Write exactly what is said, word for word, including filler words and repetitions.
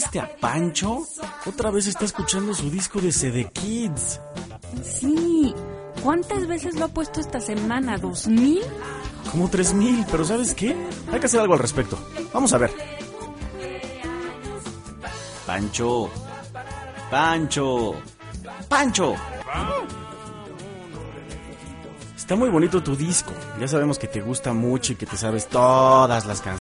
viste a Pancho? Otra vez está escuchando su disco de C D Kids. Sí. ¿Cuántas veces lo ha puesto esta semana? ¿Dos mil? Como tres mil, pero ¿sabes qué? Hay que hacer algo al respecto. Vamos a ver. Pancho. Pancho. Pancho. Está muy bonito tu disco. Ya sabemos que te gusta mucho y que te sabes todas las canciones.